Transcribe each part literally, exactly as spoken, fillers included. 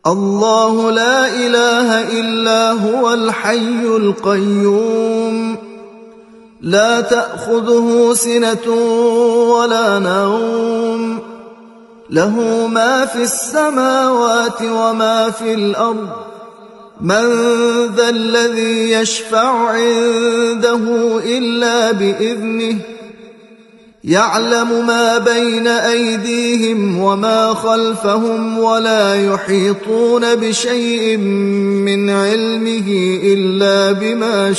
الله لا إله إلا هو الحي القيوم لا تأخذه سنة ولا نوم له ما في السماوات وما في الأرض من ذا الذي يشفع عنده إلا بإذنه يعلم ما بين أيديهم وما خلفهم ولا يحيطون بشيء من علمه إلا بما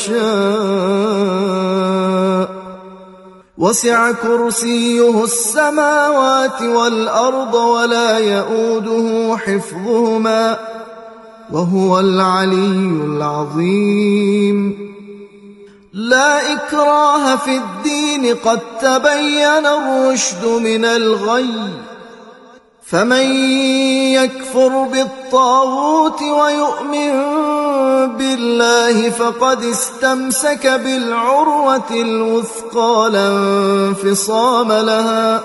شاء وسع كرسيه السماوات والأرض ولا يؤوده حفظهما وهو العلي العظيم لا إكراه في الدين قد تبين الرشد من الغي فمن يكفر بالطاغوت ويؤمن بالله فقد استمسك بالعروة الوثقى لا انفصام لها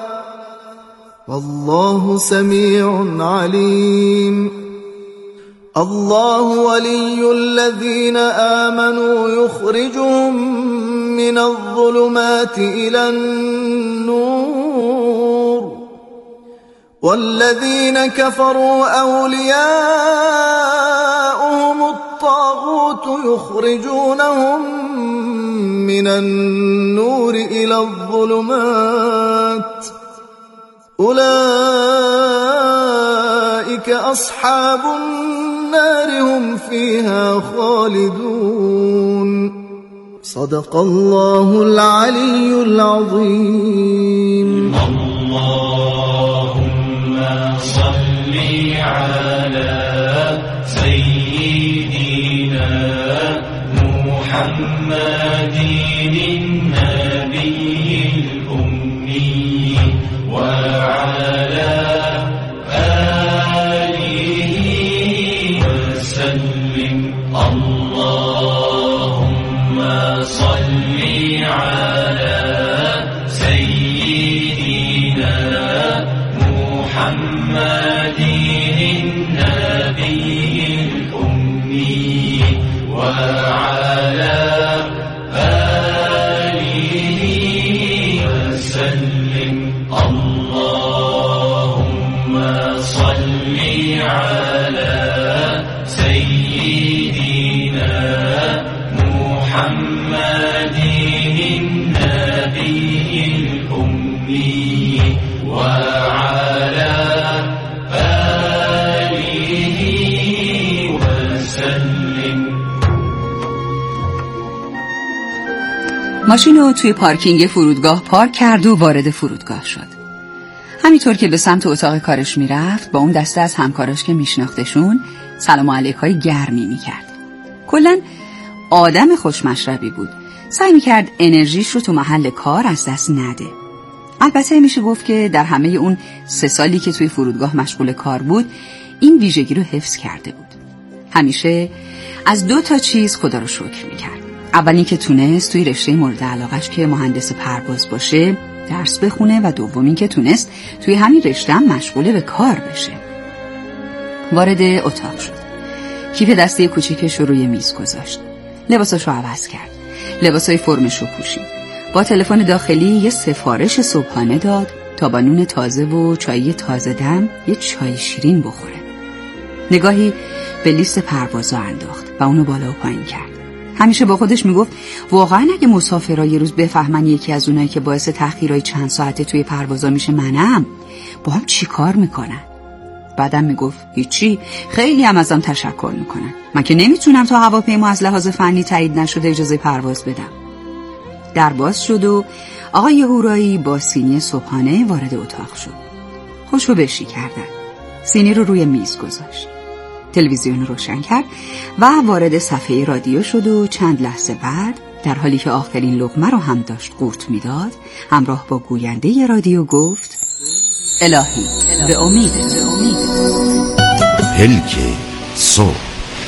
والله سميع عليم الله ولي الذين آمنوا يخرجهم من الظلمات إلى النور والذين كفروا أولياؤهم الطاغوت يخرجونهم من النور إلى الظلمات أولئك أصحاب النار هم فيها خالدون صدق الله العلي العظيم. اللهم صل على سيدنا محمد النبي الأمي وعلى اللهم صل على سيدنا محمد النبي الأمي وعلى آله وسلم. اللهم صل على سيدنا محمد النبي الأمي وعلى آله وسلم. ماشین رو توی پارکینگ فرودگاه پارک کرد و وارد فرودگاه شد. همینطور که به سمت اتاق کارش میرفت با اون دسته از همکاراش که میشناختشون سلام علیکای گرمی میکرد. کلاً آدم خوشمشربی بود. سعی میکرد انرژیش رو تو محل کار از دست نده. البته میشه گفت که در همه اون سه سالی که توی فرودگاه مشغول کار بود این ویژگی رو حفظ کرده بود. همیشه از دو تا چیز خدا رو شکر میکرد. اولی که تونست توی رشته مورد علاقش که مهندس پرواز باشه درس بخونه و دومی که تونست توی همین رشته هم مشغول به کار بشه. وارد اتاق شد. کیف دسته کوچیکش رو روی میز گذاشت. لباساشو عوض کرد. لباسای فرمشو پوشید. با تلفن داخلی یه سفارش صبحانه داد تا با نون تازه و چای تازه دم یه چای شیرین بخوره. نگاهی به لیست پروازا انداخت و اونو بالا و پایین کرد. همیشه با خودش میگفت واقعا اگه مسافرها یه روز بفهمن یکی از اونایی که باعث تأخیرای چند ساعته توی پروازا میشه منم، با هم چی کار میکنن؟ بعدم میگفت هیچی، خیلی هم ازم تشکر میکنن. من که نمیتونم تا هواپیما از لحاظ فنی تایید نشده اجازه پرواز بدم. در باز شد و آقای هورایی با سینی صبحانه وارد اتاق شد. خوشو بشی کردن. سینی رو روی میز گذاشت. تلویزیون روشن کرد و وارد صفحه رادیو شد و چند لحظه بعد در حالی که آخرین لقمه رو هم داشت قورت میداد همراه با گوینده رادیو گفت الهی به امید پلک صبح.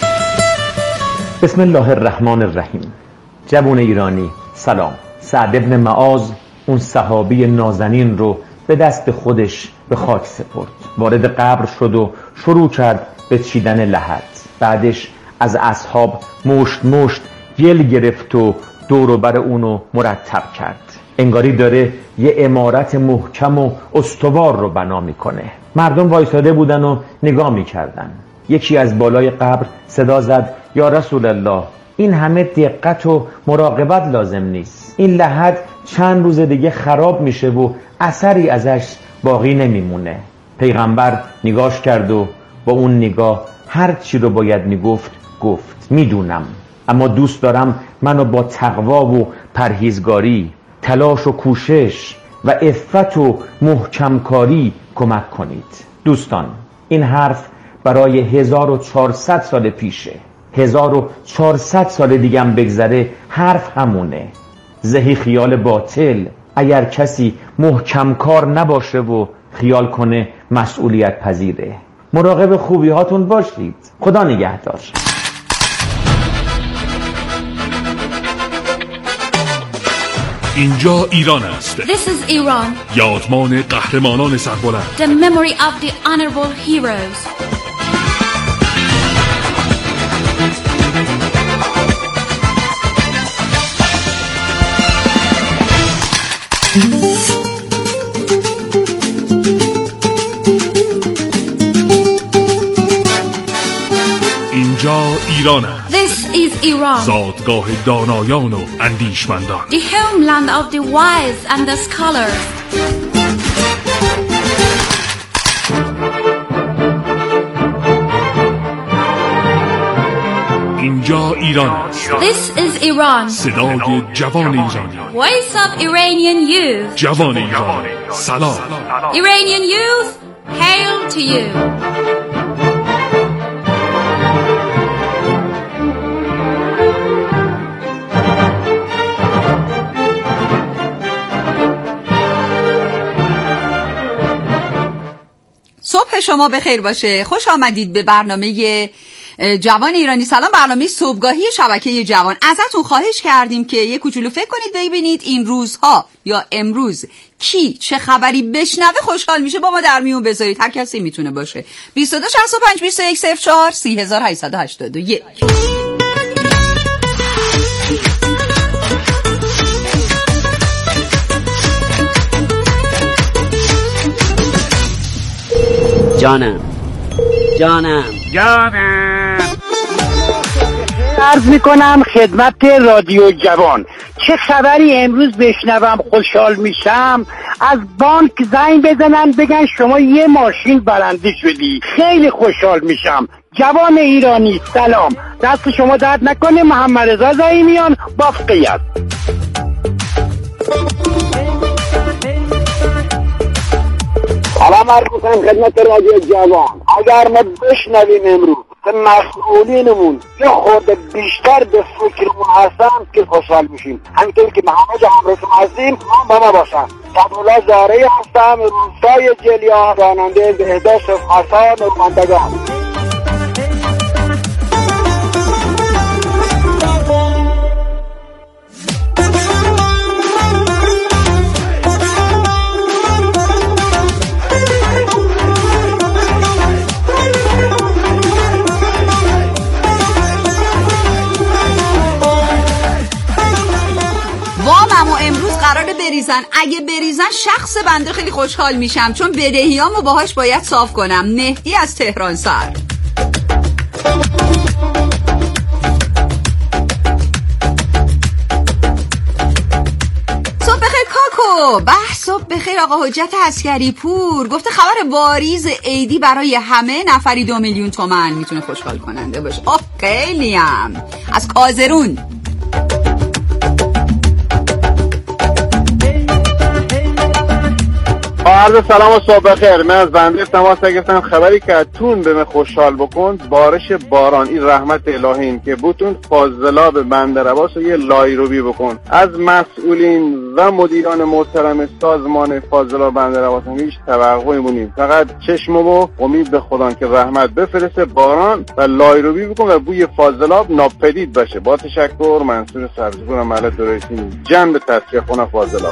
بسم الله الرحمن الرحیم. جوان ایرانی سلام. سعد ابن معاذ اون صحابی نازنین رو به دست خودش به خاک سپرد. وارد قبر شد و شروع کرد به چیدن لحد. بعدش از اصحاب مشت مشت گل گرفت و دور و بر اونو مرتب کرد. انگاری داره یه عمارت محکم و استوار رو بنا میکنه. مردم وایساده بودن و نگاه میکردن. یکی از بالای قبر صدا زد: یا رسول الله، این همه دقت و مراقبت لازم نیست. این لحد چند روز دیگه خراب میشه و اثری ازش باقی نمیمونه. پیغمبر نگاش کرد و با اون نگاه هر چی رو باید میگفت گفت: میدونم، اما دوست دارم منو با تقوا و پرهیزگاری، تلاش و کوشش و عفت و محکمکاری کمک کنید. دوستان، این حرف برای هزار و چهارصد سال پیشه. هزار و چهارصد سال دیگه هم بگذره حرف همونه. زهی خیال باطل اگر کسی محکم کار نباشه و خیال کنه مسئولیت پذیره. مراقب خوبی هاتون باشید. خدا نگهدار. اینجا ایران است. This is Iran. یادمان قهرمانان سربلند. The memory of the honorable heroes. اینجا ایران است. This is Iran. زادگاه دانایان و اندیشمندان. The homeland of the wise and the scholars. اینجا ایران است. This is Iran. صدای جوان ایرانی. Voice of Iranian youth. جوان ایرانی. سلام. Iranian youth, hail to you. صبح شما بخیر باشه. خوش آمدید به برنامه جوان ایرانی. سلام. برنامه صبحگاهی شبکه جوان. ازتون خواهش کردیم که یه کوچولو فکر کنید ببینید این روزها یا امروز کی چه خبری بشنوه خوشحال میشه، با ما در میون بذارید. هر کسی میتونه باشه. بیست و دو شصت و پنج بیست و یک صفر چهار سی هزار و هشتصد و هشتاد و یک. جانم جانم جانم عرض میکنم خدمت رادیو جوان، چه خبری امروز بشنوم خوشحال میشم. از بانک زنگ بزنن بگن شما یه ماشین برنده شدی، خیلی خوشحال میشم. جوان ایرانی سلام، دست شما درد نکنه. محمد رضا زایمیان بافقیت. سلام عرض میکنم خدمت رادیو جوان. اگر ما بشنویم امروز که مسئولینمون یه خورده بیشتر به فکرمون هستن که خوشحال میشیم. همینطور که همه جا همراه شما هستیم، ما با ما باشن. عبدالله زارعی هستم، روستای جلیان، راننده بهداشت خاصان و ماندگان. قراره بریزن. اگه بریزن شخص بنده خیلی خوشحال میشم، چون بدهیامو باهاش باید صاف کنم. مهدی از تهران سر. صبح بخیر کاکو. به صبح بخیر آقا حجت عسکری پور. گفته خبر واریز عیدی برای همه نفری دو میلیون تومان میتونه خوشحال کننده باشه. آه خیلیم. از کازرون. عرض سلام و صبح بخیر. من از بنده تماس گرفتم خبری که اتون به من خوشحال بکن. بارش باران، این رحمت الهی که بوتون فاضلاب بندرعباس و یه لایروبی بکن. از مسئولین و مدیران محترم سازمان فاضلاب بندرعباس هیچ توقعی مونیم، فقط چشم و امید به خدا که رحمت بفرسته، باران و لایروبی بکن و بوی فاضلاب ناپدید باشه. با تشکر، منصور سبزپور، محل درستی، جنب تصفیه خونه فاضلاب.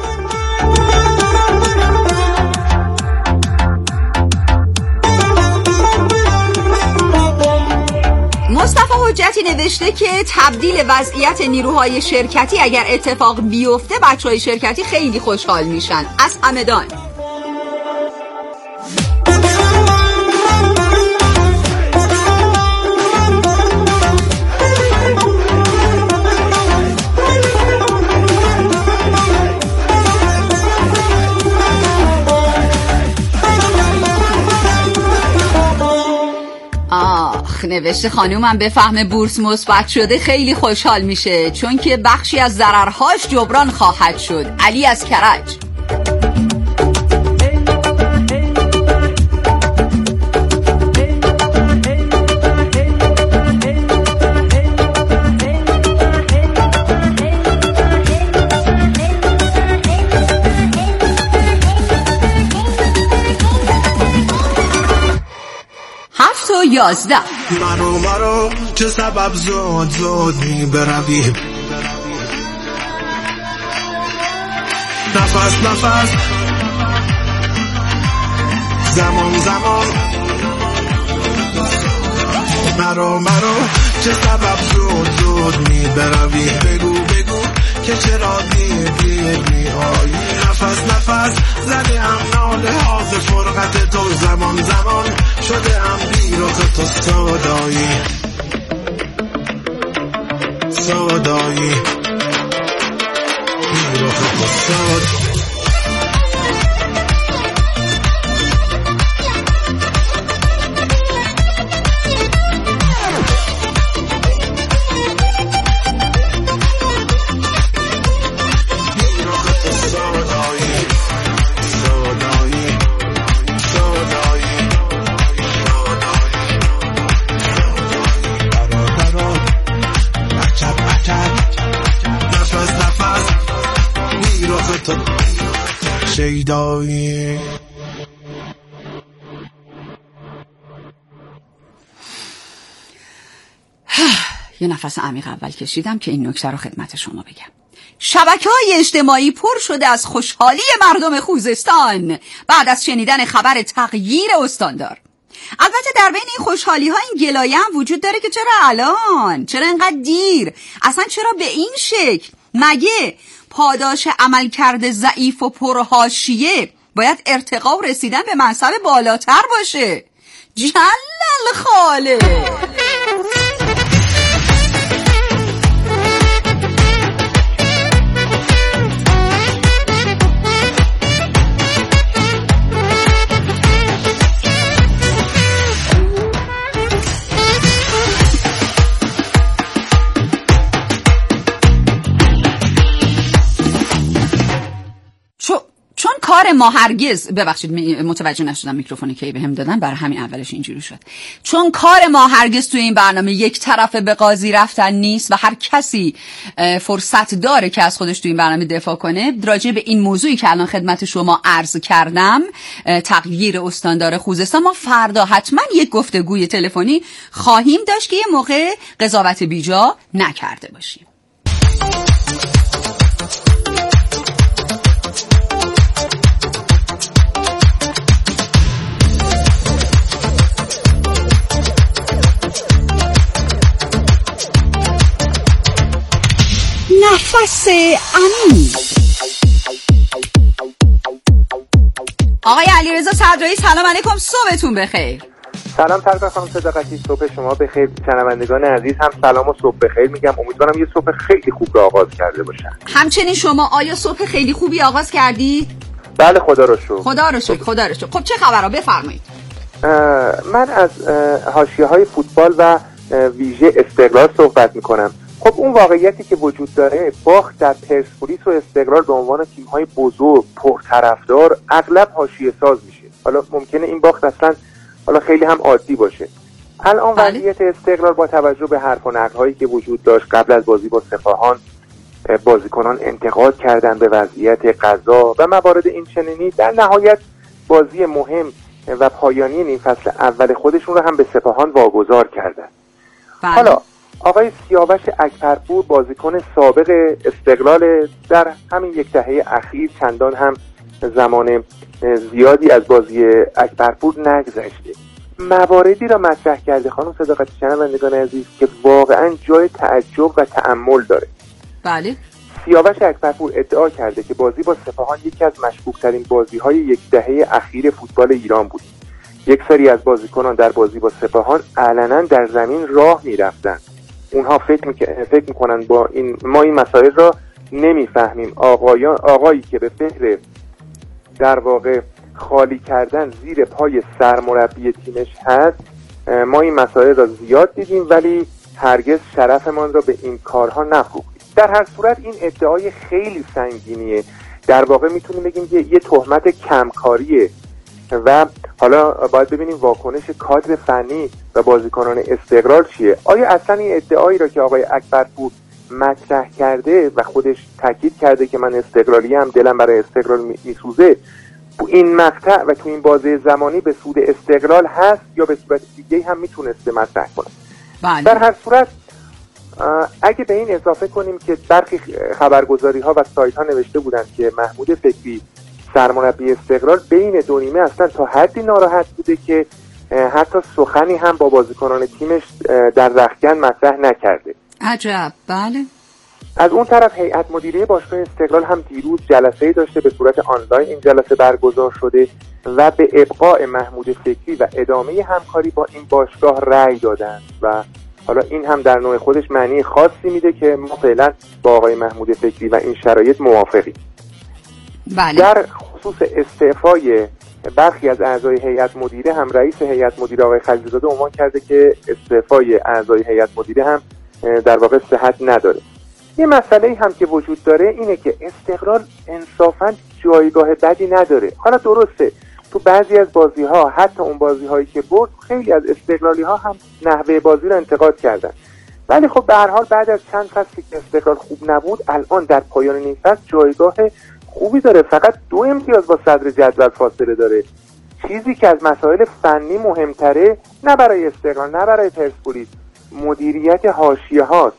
حجتی نوشته که تبدیل وضعیت نیروهای شرکتی اگر اتفاق بیفته بچهای شرکتی خیلی خوشحال میشن. از همدان. آخ، نوشته خانومم بفهمه بورس مثبت شده خیلی خوشحال میشه، چون که بخشی از ضررهاش جبران خواهد شد. علی از کرج. هفت و یازده. مرو مرو چه سبب زود زود می بروی، نفس نفس زمان زمان. مرو مرو چه سبب زود زود می بروی، بگو بگو که چرا دیر دیر می آیی. نفس نفس زده ام ناله ها ز فرقت تو، زمان زمان شده ام بی رخ تو سودایی سودایی بی رخ تو سودایی. شیدایی. یه نفس عمیق اول کشیدم که این نکته رو خدمت شما بگم. شبکه‌های اجتماعی پر شده از خوشحالی مردم خوزستان بعد از شنیدن خبر تغییر استاندار. البته در بین این خوشحالی ها این گلایه هم وجود داره که چرا الان؟ چرا اینقدر دیر؟ اصلا چرا به این شکل؟ مگه پاداش عملکرد ضعیف و پرحاشیه باید ارتقا و رسیدن به منصب بالاتر باشه؟ جلل خاله. چون کار ما هرگز، ببخشید متوجه نشدم میکروفونی که بهم دادن، برای همین اولش اینجوری شد. چون کار ما هرگز توی این برنامه یک طرفه به قاضی رفتن نیست و هر کسی فرصت داره که از خودش توی این برنامه دفاع کنه. راجع به این موضوعی که الان خدمت شما عرض کردم، تغییر استاندار خوزستان، ما فردا حتما یک گفتگوی تلفنی خواهیم داشت که یه موقع قضاوت بیجا نکرده باشیم. نفس عمیق. آقای علیرضا صدرایی سلام علیکم، صبحتون بخیر. سلام طرف خانم صداقتی، صبح شما بخیر. شنوندگان عزیز هم سلام و صبح بخیر میگم. امیدوارم یه صبح خیلی خوب رو آغاز کرده باشن. همچنین شما آیا صبح خیلی خوبی آغاز کردید؟ بله خدا رو شکر. خدا رو شکر خدا رو شکر. خب چه خبرها بفرمایید. من از حاشیه‌های فوتبال و ویژه استقلال صحبت میکنم. خب اون واقعیتی که وجود داره، باخت در پرسپولیس و استقلال به عنوان تیم‌های بزرگ پرطرفدار اغلب حاشیه ساز میشه. حالا ممکنه این باخت اصلا حالا خیلی هم عادی باشه. الان وضعیت استقلال با توجه به حرف و نقدهایی که وجود داشت قبل از بازی با سپاهان، بازیکنان انتقاد کردن به وضعیت قضا و موارد این چنینی، در نهایت بازی مهم و پایانی نیم فصل اول خودشون رو هم به سپاهان واگذار کردن. بله. حالا آقای سیاوش اکبرپور بازیکن سابق استقلال، در همین یک دهه اخیر چندان هم زمان زیادی از بازی اکبرپور نگذشته مواردی را مطرح کرده خانم صداقتی شنوندگان عزیز که واقعا جای تعجب و تأمل داره. بله. سیاوش اکبرپور ادعا کرده که بازی با سپاهان یکی از مشکوک‌ترین بازی‌های یک دهه اخیر فوتبال ایران بود. یک سری از بازیکنان در بازی با سپاهان علنا در زمین راه می‌رفتند. اونها فکر می‌ک... فکر می‌کنن با این ما این مسائل را نمی‌فهمیم. آقایان آقایی که به فکر در واقع خالی کردن زیر پای سرمربی تیمش هست، ما این مسائل را زیاد دیدیم ولی هرگز شرفمان را به این کارها نفروختیم. در هر صورت این ادعای خیلی سنگینیه. در واقع میتونیم بگیم که یه تهمت کمکاریه و حالا باید ببینیم واکنش کادر فنی و بازیکنان استقلال چیه. آیا اصلا این ادعایی را که آقای اکبرپور مطرح کرده و خودش تاکید کرده که من استقلالی هم دلم برای استقلال میسوزه، این مقطع و تو این بازه زمانی به سود استقلال هست یا به صورت دیگه هم میتونسته مطرح کنه؟ بله. در هر صورت اگه به این اضافه کنیم که برخی خبرگزاری ها و سایت ها نوشته بودند که محمود فکری سرمربی استقلال بین دو نیمه اصلا تا حدی ناراحت بوده که حتی سخنی هم با بازیکنان تیمش در رختکن مطرح نکرده. عجب. بله. از اون طرف هیئت مدیره باشگاه استقلال هم دیروز جلسه‌ای داشته، به صورت آنلاین این جلسه برگزار شده و به ابقاء محمود فکری و ادامه همکاری با این باشگاه رأی دادند و حالا این هم در نوع خودش معنی خاصی میده که ما فعلا با آقای محمود فکری و این شرایط موافقیم. بله. در خصوص استعفای برخی از اعضای هیئت مدیره هم رئیس هیئت مدیره آقای خلیلزاده عنوان کرده که استعفای اعضای هیئت مدیره هم در واقع صحت نداره. یه مسئله هم که وجود داره اینه که استقلال انصافاً جایگاه بدی نداره. حالا درسته تو بعضی از بازی‌ها، حتی اون بازی‌هایی که برد، خیلی از استقلالی‌ها هم نحوه بازی رو انتقاد کردن، ولی خب به هر حال بعد از چند فصلی که استقلال خوب نبود الان در پایان نیم فصل جایگاه خوبی داره، فقط دو امتیاز با صدر جدول فاصله داره. چیزی که از مسائل فنی مهمتره نه برای استقلال نه برای پرسپولیس، مدیریت حاشیه هاست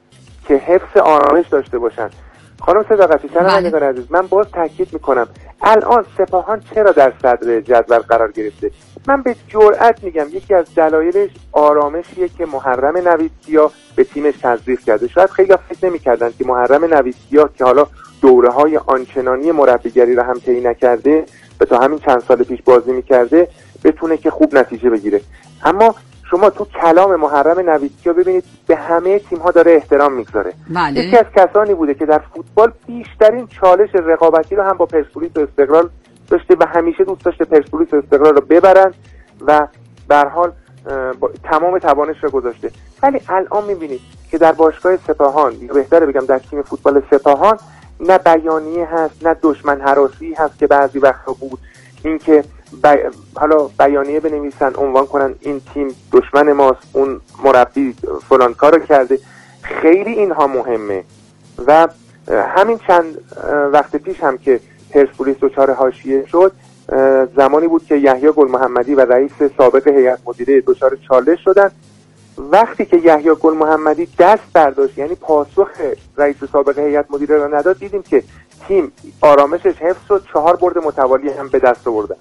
که حفظ آرامش داشته باشن. خانم صداقتی شنوندگان عزیز، من باز تاکید میکنم الان سپاهان چرا در صدر جدول قرار گرفته؟ من به جرئت میگم یکی از دلایلش آرامشیه که محرم نویدکیا به تیمش تزریق کرده. شاید خیلی فکر نمیکردن که محرم نویدکیا که حالا دوره های آنچنانی مربیگری رو هم طی نکرده و تا همین چند سال پیش بازی میکرده بتونه که خوب نتیجه بگیره. اما شما تو کلام محرم نویدکیا ببینید به همه تیم‌ها داره احترام میگذاره. یکی از کسانی بوده که در فوتبال بیشترین چالش رقابتی رو هم با پرسپولیس و استقلال داشته و همیشه دوست داشته پرسپولیس و استقلال رو ببرن و به هر حال تمام توانش رو گذاشته. ولی الان میبینید که در باشگاه سپاهان، یا بهتره بگم در تیم فوتبال سپاهان، نه بیانیه هست نه دشمن هراسی هست که بعضی وقتا بود، اینکه بی... حالا بیانیه بنویسن عنوان کنن این تیم دشمن ماست، اون مربی فلان کارو کرده. خیلی اینها مهمه و همین چند وقت پیش هم که پرسپولیس دچار حاشیه شد، زمانی بود که یحیی گل محمدی و رئیس سابق هیئت مدیره دچار چالش شدن. وقتی که یحیی گل محمدی دست برداشت، یعنی پاسخ رئیس سابق هیئت مدیره را نداد، دیدیم که تیم آرامشش حفظ شد، چهار برد متوالی هم به دست آوردن.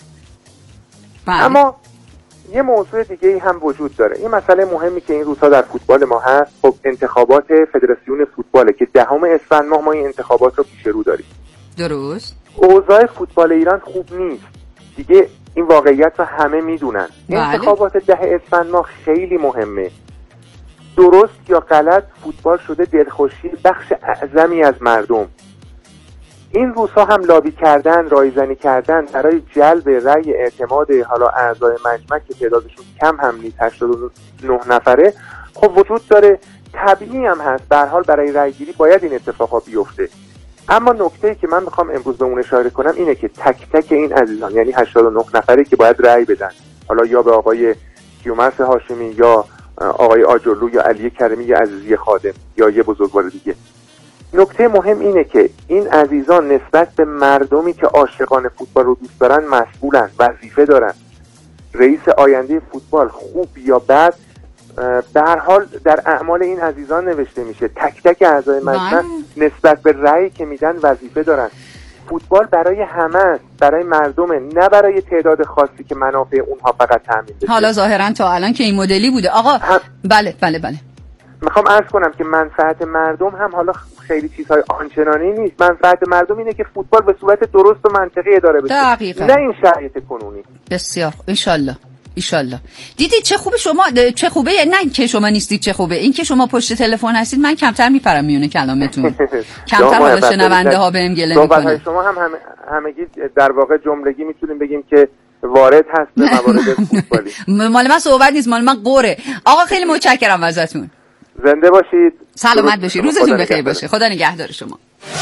اما یه موضوع دیگه هم وجود داره. این مسئله مهمی که این روزها در فوتبال ما هست، خب انتخابات فدراسیون فوتباله که دهم اسفند ماه ما این انتخابات رو پیش رو داریم. درست. اوضاع فوتبال ایران خوب نیست دیگه، این واقعیت رو همه میدونن. بله. انتخابات ده اسفند ماه خیلی مهمه. درست یا غلط فوتبال شده دلخوشی بخش اعظمی از مردم. این روزها هم لابی کردن، رایزنی کردن برای جلب رأی اعتماد حالا اعضای مجمع که تعدادشون کم هم نیست، هشتاد و نه نفره، خب وجود داره. طبیعی هم هست، به هر حال برای رأی گیری باید این اتفاقا بیفته. اما نکته‌ای که من میخوام امروز به اون اشاره کنم اینه که تک تک این عزیزان، یعنی هشتاد و نه نفره که باید رأی بدن، حالا یا به آقای کیومرث هاشمی یا آقای آجرلو یا علی کریمی یا عزیزی خادم یا یه بزرگوار دیگه، نکته مهم اینه که این عزیزان نسبت به مردمی که عاشقان فوتبال رو دوست دارن مسئولن، وظیفه دارن. رئیس آینده فوتبال خوب یا بد به هر حال در اعمال این عزیزان نوشته میشه. تک تک اعضای مجلس نسبت به رأی که میدن وظیفه دارن. فوتبال برای همه است، برای مردمه، نه برای تعداد خاصی که منافع اونها فقط تامین بشه. حالا ظاهرا تا الان که این مدلی بوده آقا هم... بله بله بله میخوام عرض کنم که منفعت مردم هم حالا خیلی چیزهای آنچنانی نیست. منفعت مردم اینه که فوتبال به صورت درست و منطقی اداره بشه، دقیقا. نه این شرایط کنونی. بسیار انشالله ایشالله. دیدید چه خوبه شما، چه خوبه، نه که شما نیستید چه خوبه، این که شما پشت تلفن هستید من کمتر میپرم میونه کلامتون. کمتر حالا شنونده ها بهم گله میکنن. شما هم همه همگی در واقع جملگی میتونیم بگیم که وارد هست به موارد فوتبالی. مال من صحبت نیست، مال من قره. آقا خیلی متشکرم ازتون. زنده باشید، سلامت باشید، روزتون بخیر باشه، خدا نگهدار شما.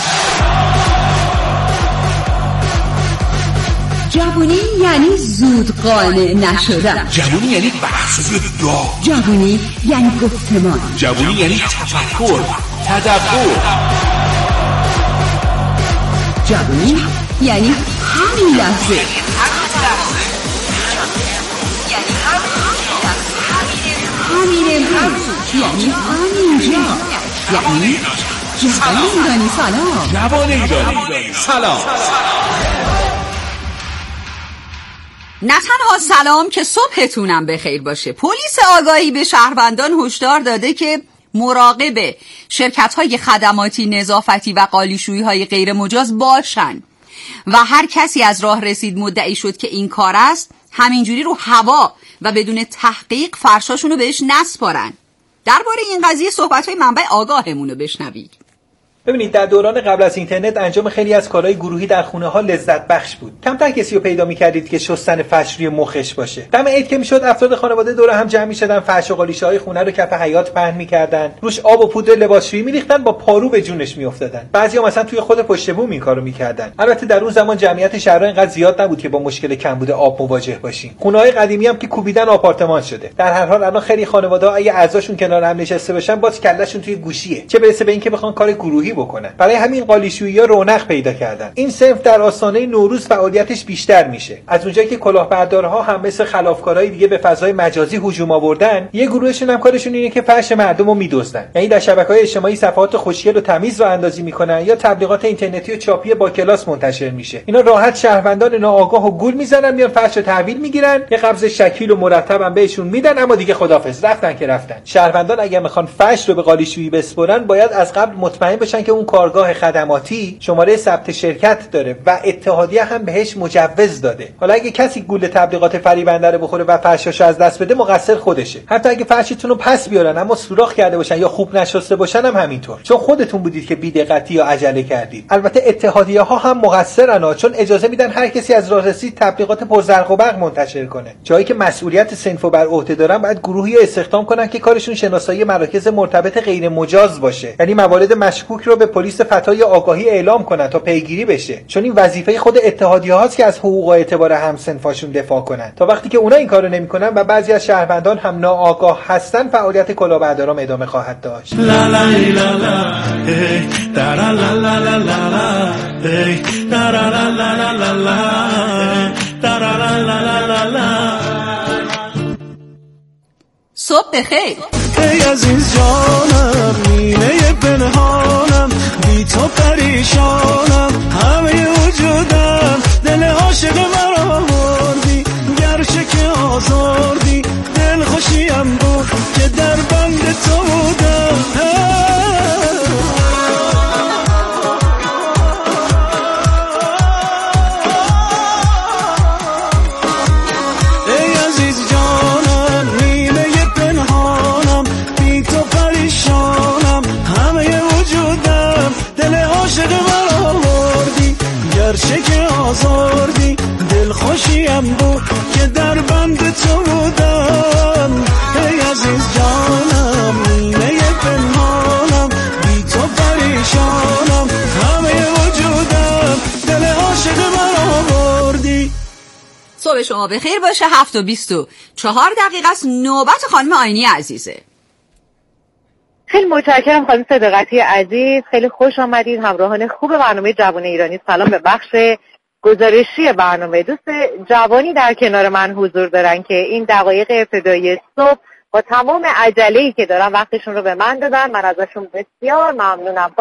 جوونی یعنی زود قانع نشدن. جوونی یعنی بحث داغ. جوونی یعنی گفتمان. جوونی یعنی تفکر، تدبر. جوونی یعنی همین لحظه. همین امروز، یعنی همینجا، یعنی جوان ایرانی. سلام جوان ایرانی سلام. نه تنها سلام که صبحتونم بخیر باشه. پلیس آگاهی به شهروندان هشدار داده که مراقب شرکت‌های خدماتی، نظافتی و قالیشویی‌های غیر مجاز باشن و هر کسی از راه رسید مدعی شد که این کار است همینجوری رو هوا و بدون تحقیق فرشاشونو بهش نسپارن. درباره این قضیه صحبت‌های منبع آگاهمون رو بشنوید. ببینید در دوران قبل از اینترنت انجام خیلی از کارهای گروهی در خونه ها لذت بخش بود. کمتر کسی رو پیدا می‌کردید که شستن فرش روی مخش باشه. دم عید که میشد افراد خانواده دور هم جمع می‌شدن، فرش و قالیچه‌های خونه رو کف حیاط پهن می‌کردن، روش آب و پودر لباسشویی می‌ریختن، با پارو به جونش می‌افتادن. بعضیا مثلا توی خود پشت بوم این کارو می‌کردن. البته در اون زمان جمعیت شهرها اینقدر زیاد نبود که با مشکل کمبود آب مواجه باشیم. خونه‌های قدیمی هم که کوبیدن آپارتمان شده. در هر حال الان خیلی خانواده‌ها اگه اعضاشون کنار هم نشسته باشن باز کلهشون توی گوشیه، چه برسه به اینکه بخوان کار گروهی بکنن. برای همین قالیشویی‌ها رونق پیدا کردن. این صنف در آستانه نوروز فعالیتش بیشتر میشه. از اونجایی که کلاهبردارها هم مثل خلافکارهای دیگه به فضای مجازی هجوم آوردن، یه گروهشون هم کارشون اینه که فرش مردمو میدزدن. یعنی در شبکه‌های اجتماعی صفحات خوشگل و تمیز راه اندازی میکنن یا تبلیغات اینترنتی و چاپی با کلاس منتشر میشه. اینا راحت شهروندان ناآگاه و گول میزنن، میان فرش رو تحویل میگیرن، یه قبض شکیل و مرتب هم بهشون میدن، اما دیگه خدافظ، رفتن که رفتن. شهروندان اگه میخوان فرش رو به قالیشویی بسپرن باید از قبل مطمئن بشن که اون کارگاه خدماتی شماره ثبت شرکت داره و اتحادیه هم بهش مجوز داده. حالا اگه کسی گول تبلیغات فریبنده رو بخوره و فرشاشو از دست بده مقصر خودشه. حتی اگه فرشتون رو پس بیارن اما سوراخ کرده باشن یا خوب نشسته باشن هم همینطور، چون خودتون بودید که بی‌دقتی یا عجله کردید. البته اتحادیه ها هم مقصرن، چون اجازه میدن هر کسی از راه رسید تبلیغات پرزرق و برق منتشر کنه. جایی که مسئولیت صنفو بر عهده دارن باید گروهی استخدام کنن که کارشون شناسایی مراکز مرتبط غیر مجاز باشه، یعنی موارد مشکوک رو به پلیس فتای آگاهی اعلام کنن تا پیگیری بشه، چون این وظیفه خود اتحادیه هاست که از حقوق و اعتبار همسنفاشون دفاع کنن. تا وقتی که اونا این کارو نمیکنن و بعضی از شهروندان هم ناآگاه هستن، فعالیت کلاهبرداران ادامه خواهد داشت. لا لا لا لا هی دا لا لا لا لا لا هی دا لا لا لا لا لا دا لا لا لا لا. صبح بخیر. ای عزیز جانم، نیمه پنهانم، بی تو پریشانم، همه وجودم دل عاشق مرا بردی، گرچه که آزردی دل خوشیم بود که در بند تو بودم. ای عزیز جانم، نیمه پنهانم، بی تو پریشانم، همه وجودم دل عاشق مرا بردی، گرچه که آزردی دل خوشیم بود که در بند تو بودم. ای عزیز جانم، نیمه پنهانم، بی تو پریشانم، همه وجودم دل عاشق مرا بردی. صبح شما بخیر باشه. هفت و بیست و چهار دقیقه است. نوبت خانم آینی عزیزه. خیلی متشکرم خانم صداقتی عزیز، خیلی خوش آمدید همراهان خوب برنامه جوان ایرانی. سلام به بخش گزارشی برنامه. دوست جوانی در کنار من حضور دارن که این دقایق ابتدایی صبح با تمام عجله‌ای که دارن وقتشون رو به من دادن. من ازشون بسیار ممنونم. خانم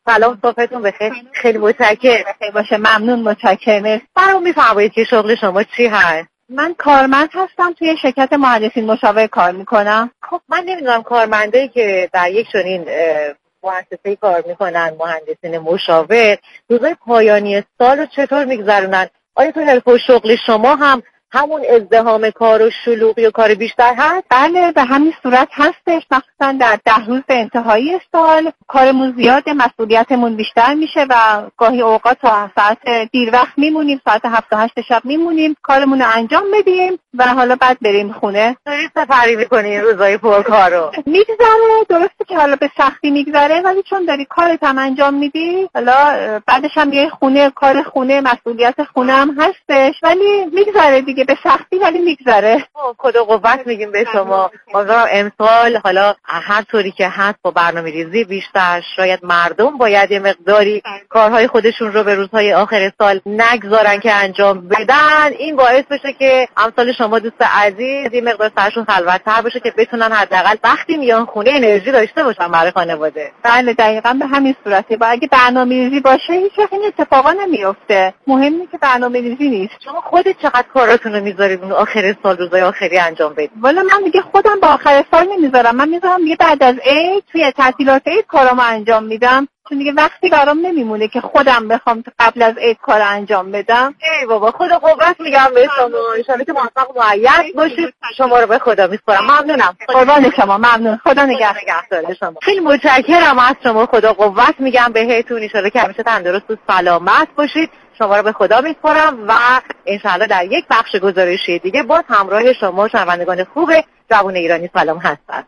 سلام، صبحتون بخیر. خیلی متشکرم. بخیر باشه. ممنون، متشکرم. برام میفرمایید که شغل شما چی هست؟ من کارمند هستم، توی شرکت مهندسین مشاور کار میکنم. خب من نمیدونم کارمندایی که در یک چنین مؤسسه‌ای کار میکنن، مهندسین مشاور، روزهای پایانی سال رو چطور میگذرونن؟ آیا تو حرفه و شغل شما هم همون ازدحام کار و شلوغی و کار بیشتر هست؟ بله، به همین صورت هستش. مخصوصا در ده روز انتهایی سال کارمون زیاد، مسئولیتمون بیشتر میشه و گاهی اوقات تا ساعت دیر وقت میمونیم، ساعت هفت و هشت شب میمونیم کارمون رو انجام بدیم و حالا بعد بریم خونه. داری سفری میکنی روزای پرکار رو؟ میگذره، درسته که حالا به سختی میگذره، ولی چون داری کارت هم انجام میدی، حالا بعدش هم بیای خونه، کار خونه، مسئولیت خونه هم هستش، ولی میگذره دیگه، به سختی ولی میگذره. خود و قوت میگیم به شما. امیدوارم امسال حالا هر طوری که هست با برنامه‌ریزی بیشتر، شاید مردم باید یه مقداری کارهای خودشون رو به روزهای آخر سال نگذارن که انجام بدن. این باعث بشه که امثال شما دوست عزیز یه مقدار سرشون خلوت‌تر بشه که بتونن حداقل وقتی میان خونه انرژی داشته باشن برای خانواده. بله دقیقاً به همین صورته. با اگه برنامه‌ریزی باشه هیچ وقت این اتفاقا نمیفته. مهمه که برنامه‌ریزی نیست. شما خودت چقدر کاراتون رو میذارید اون آخر سال، روزهای آخری انجام بدید؟ والا من دیگه خودم با آخر سال نمیذارم، من میذارم دیگه بعد از عید توی تعطیلات عید کارامو انجام میدم، چون دیگه وقتی برام نمیمونه که خودم بخوام قبل از عید کار انجام بدم. ای بابا، خدا قوت میگم به شما، ان شاءالله که موفق و مؤید باشید. شما رو به خدا میسپارم. ممنونم. قربان شما. ممنون. خدا نگهدار شما. خیلی متشکرم از شما. خدا قوت میگم بهتون. ان شاءالله که همیشه تندرست و سلامت باشید. شما رو به خدا میسپارم و انشاءالله در یک بخش گزارشی دیگه باز همراه شما شنوندگان خوب جوان ایرانی سلام هستم.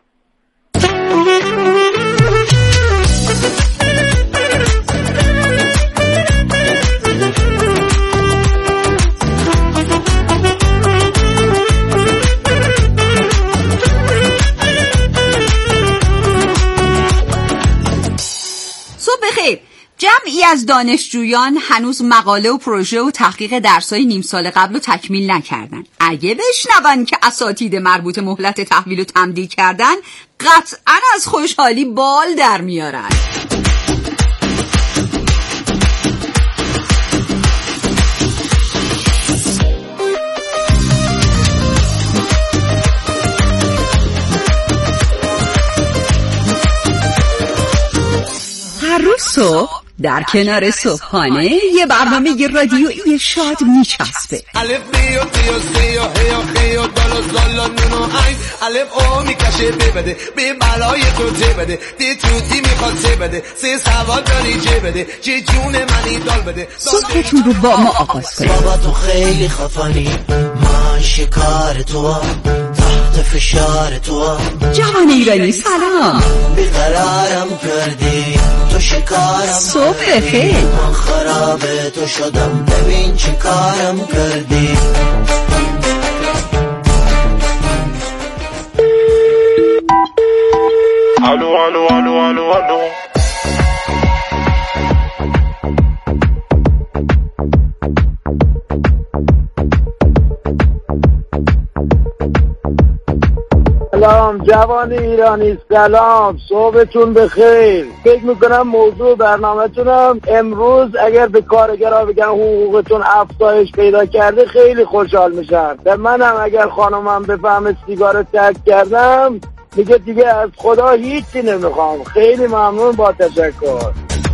صبح بخیر. جمعی از دانشجویان هنوز مقاله و پروژه و تحقیق درسای نیم سال قبل رو تکمیل نکردن. اگه بشنون که اساتید مربوط مهلت تحویل و تمدید کردن، قطعا از خوشحالی بال در میارن. هر روز صبح در کنار صبحانه یه برنامه رادیویی شاد میچسبه. الف دیو دیو سیو هیو هیو دالو زالو نونو ای الف او میکشه ببده به بالای تو چه بده دی توتی میخواد چه بده سه سواد داری چه بده چه جون منی دال بده. صبحتون رو با ما آغاز کنید. بابا تو خیلی خفنی، من شکار تو، تحت فشار تو. جوان ایرانی سلام. بیقرارم کردی تو شکارم، صبح خیر. من خراب تو شدم، ببین چی کارم کردی. الو الو الو الو الو. سلام جوان ایرانی سلام، صبحتون بخیر. فکر میکنم موضوع برنامه‌تونم امروز اگر به کارگرها بگن حقوقتون افزایش پیدا کرده خیلی خوشحال میشن. به منم اگر خانمم بفهمه سیگار ترک کردم میگه دیگه از خدا هیچی نمیخوام. خیلی ممنون، با تشکر.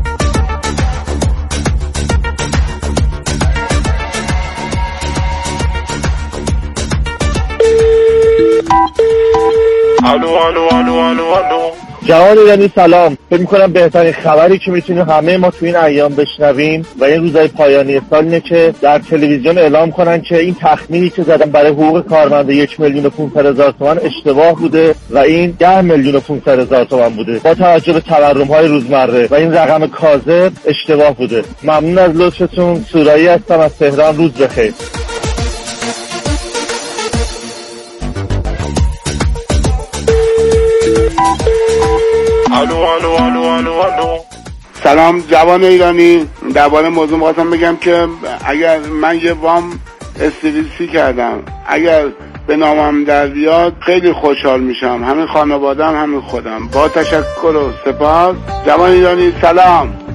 الو الو الو الو الو. جوان ایرانی سلام. فکر میکنم بهترین خبری که میتونیم همه ما تو این ایام بشنویم و این روزهای پایانی سال اینه که در تلویزیون اعلام کنن که این تخمینی که زدن برای حقوق کارمند یک میلیون و پانصد هزار تومان اشتباه بوده و این ده میلیون و پانصد هزار تومان بوده. با توجه به تورم‌های روزمره و این رقم کاذب اشتباه بوده. ممنون از لطفتون. سورایی هستم از تهران. روز بخیر. الو الو الو الو الو. سلام جوان ایرانی، درباره موضوع می‌خواستم بگم که اگر من یه وام استریسی کردم، اگر به نامم در بیاد خیلی خوشحال میشم، همین خانواده‌ام همین خودم. با تشکر و سپاس. جوان ایرانی سلام.